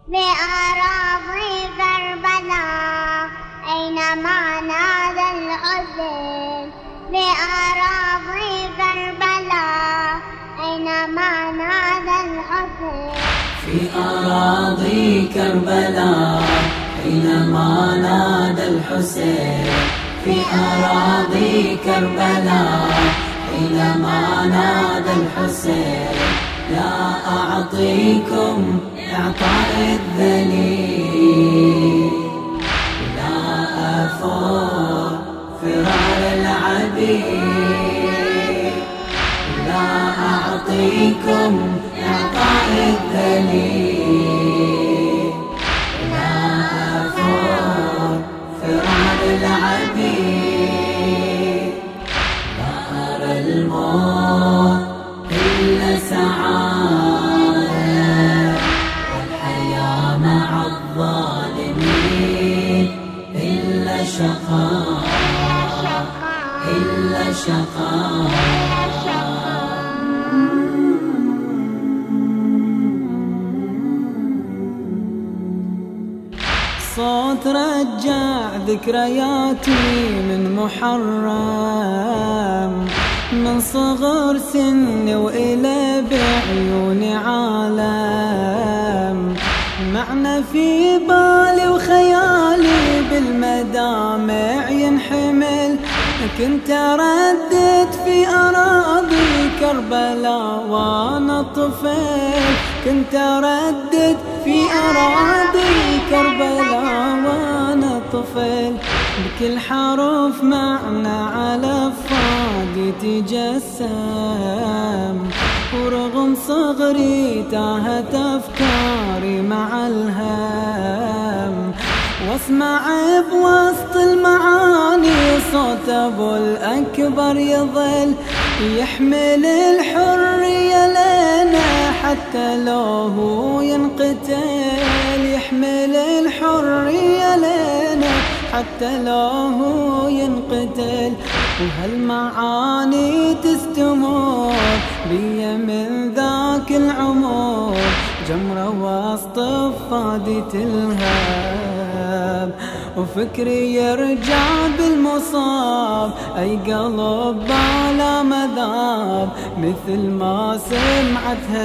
بأراضي كربلاء أينما نادى الحسين. بأراضي كربلاء أينما نادى الحسين. في أراضي كربلاء حينما نادى الحسين. في أراضي كربلاء حينما نادى الحسين. لا أعطيكم إعطاء الذليل، لا أفور فرار العبيد، لا أعطيكم إعطاء الذليل، لا أفور فرار العبيد. لا أرى الموت إلا سعادة، والحياة مع الظالمين إلا شقاء، إلا شقاء. صوت رجع ذكرياتي من محرم، من صغر سني وإلى بعيوني عالم. معنى في بالي وخيالي بالمدامع ينحمل. كنت أردد في أراضي كربلاء وأنا طفل، كنت أردد في أراضي كربلاء وأنا طفل. بكل حرف معنى على فادي تجسم، ورغم صغري تاهت أفكاري مع الهم. واسمع بوسط المعاني صوت أبو الأكبر يظل يحمل الحرية لنا حتى لو هو ينقتل. يحمل الحرية لنا حتى لو هو ينقتل. وهالمعاني تستمر بي من ذاك العمر، جمرة وسط فادي تلهب. وفكري يرجع بالمصاب، أي قلب بلا مذاب مثل ما سمعتها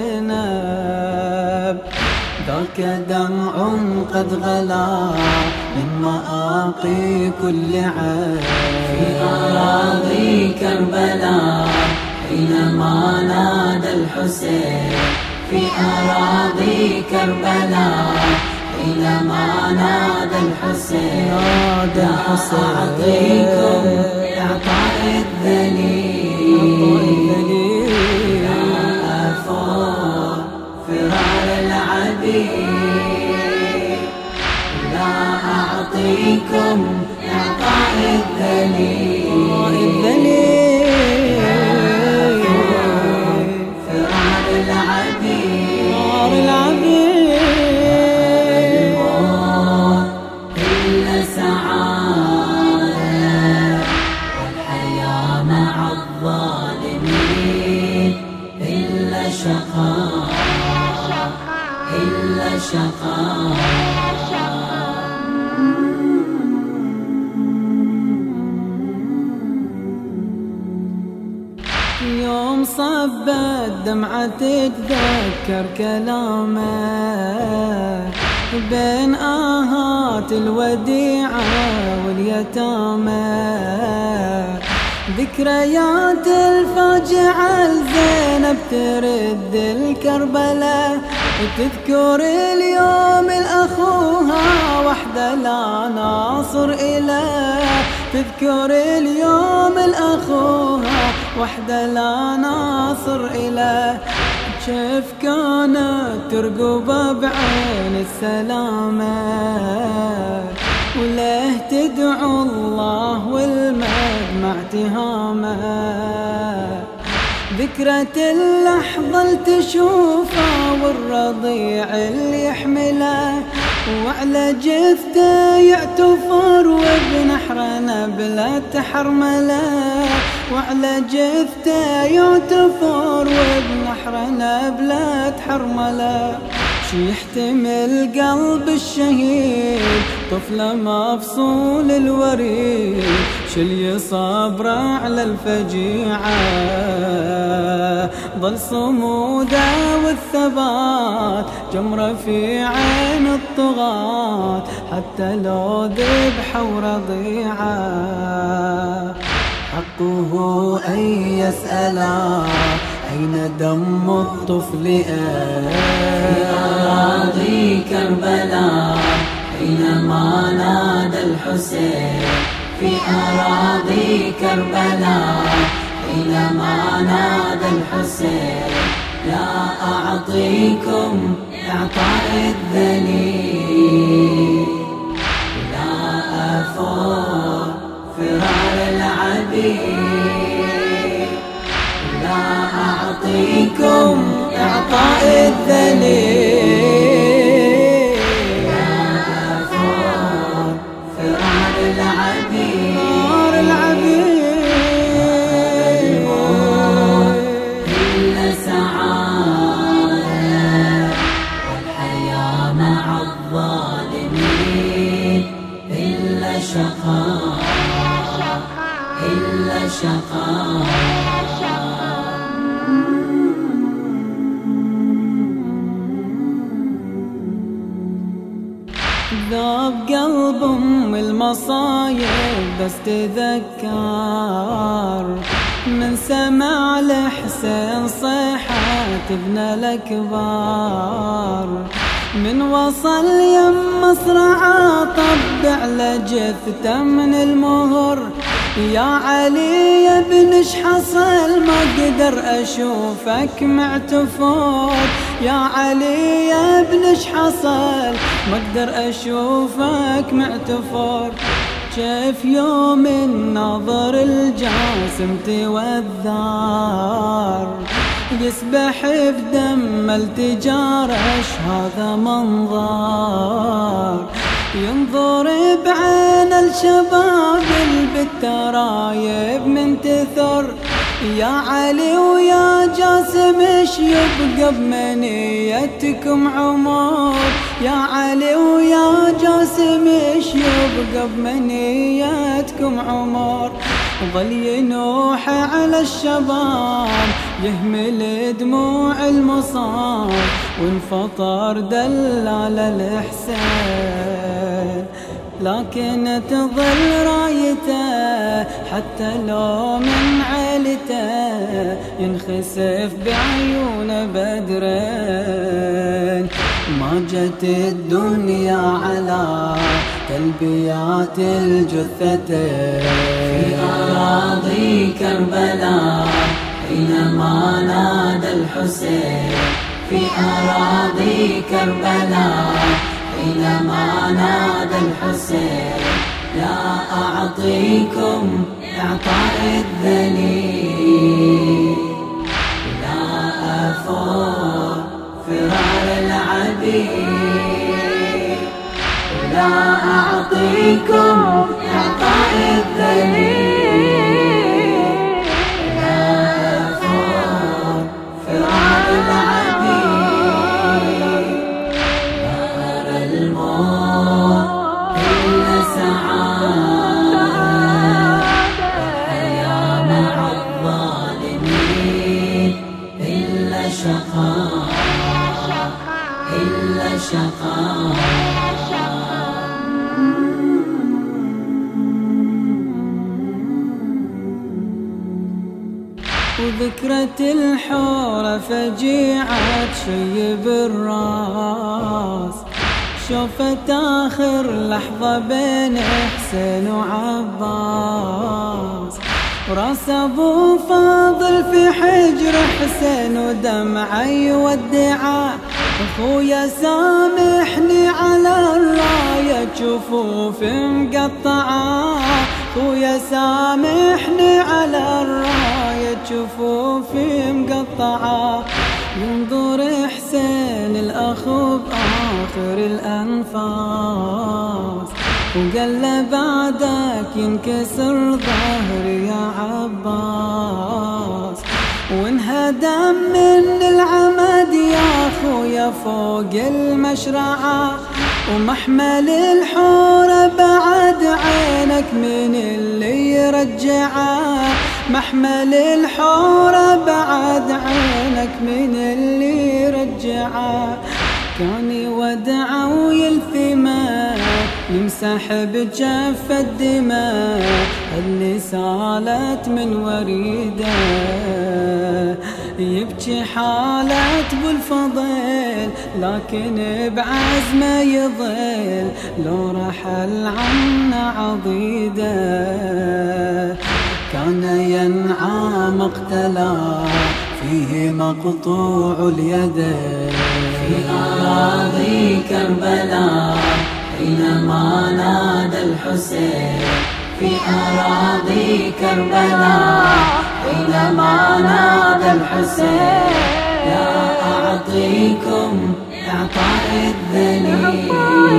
زينب. ذاك دمع قد غلا من مآقي كل عين. في أراضي كربلاء حينما نادى الحسين. في أراضي كربلاء حينما نادى الحسين. لا أعطيكم إعطاء الذليل، لا أفور فرار العبيد، لا أعطيكم إعطاء الذليل، فرار العبيد. الموت إلا سعادة، والحياة مع الظالمين إلا شقاء، إلا شقاء. يوم صبت دمعة تتذكر كلامه بين آهات الوديعة واليتامى. ذكريات الفاجعة لزينب ترد الكربلاء، تذكر اليوم الأخوها وحدة لا ناصر إله. تذكر اليوم الأخوها وحدة لا ناصر إله. كيف كانت ترقب بعين السلامة، وله تدعو الله والمدمع تهامه. ذكرة اللحظة اللي تشوفها والرضيع اللي يحمله، وعلى جثته يعتفر وبنحره نبلة حرمله. وعلى جثته يعتفر وبنحره نبلة حرمله. شي يحتمل قلب الشهيد طفله مفصول الوريد شل صبر على الفجيعة ظل صموده والثبات جمرة في عين الطغاة حتى لو ذبحه ورضيعه حقه أن يسأله أين دم الطفل في أراضي كربلاء حينما نادى الحسين في أراضي كربلاء حينما نادى الحسين لا أعطيكم إعطاء الذليل لا أفور فرار العبيد لا أعطيكم إعطاء الذليل لا أفور فرار العبيد إلا سعادة والحياة مع الظالمين إلا شقاء إلا شقاء ذاب قلب أم المصايب بس تذكر من سمع لحسين صيحة ابن الأكبر من وصل يم مصرعه طبع لجثته من المهر يا علي يا ابن ايش حصل ما اقدر اشوفك معتفور يا علي يا ابن ايش حصل ما اقدر اشوفك معتفور كيف يوم النظر الجاسم توذر يسبح بدم التجارش هذا منظر ينظر بعين الشباب بالترايب منتثر يا علي ويا جاسم ايش يبقى بمنيتكم عمر يا علي ويا جاسم ايش يبقى بمنيتكم عمر ظل ينوح على الشباب يهمل دموع المصاب وانفطر دلال الإحسان لكن تظل رايته حتى لو من عيلته ينخسف بعيون بدرين ما جت الدنيا على تلبيات الجثتين في أراضي كربلاء حينما نادى الحسين في أراضي كربلاء حينما نادى الحسين لا أعطيكم إعطاء الذليل لا أفور فرار العبيد لا أعطيكم إعطاء الذليل لا أفور فرار العبيد نهر الموت إلا سعادة والحياة مع الظالمين إلا شقاء إلا شقاء وذكرة الحورة فجيعة تشيب الراس شوفت آخر لحظة بين حسين وعباس وراس أبو فاضل في حجر حسين ودمعه يودعه أخويا سامحني على الراية جفوف مقطعة أخويا سامحني على الراية جفوف مقطعة ينظر حسين الأخ بآخر الأنفاس وقال له بعدك ينكسر ظهري يا عباس وانهدم من العمد يا خويا فوق المشرعة، ومحمل الحور بعد عينك من اللي يرجعه، محمل الحور بعد عينك من اللي يرجعه. كان يودع ويلثمه يمسح بجف الدماء اللي سالت من وريده، يبكي حالة بالفضيل لكن بعزمه يظل لو رحل عنا عضيده. كان ينعى مقتلا فيه مقطوع اليد في أراضي كربلاء حينما نادى الحسين، في أراضي كربلاء حينما نادى الحسين. لا أعطيكم إعطاء الذليل،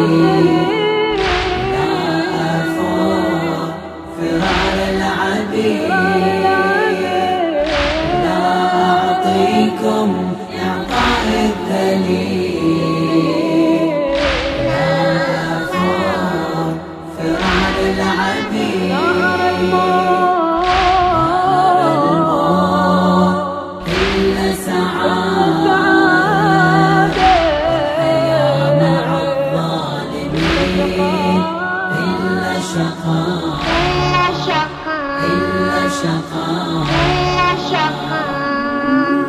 لا أفور فرار العبيد، لا أعطيكم إعطاء الذليل، لا أفور فرار العبيد. إلا شقاء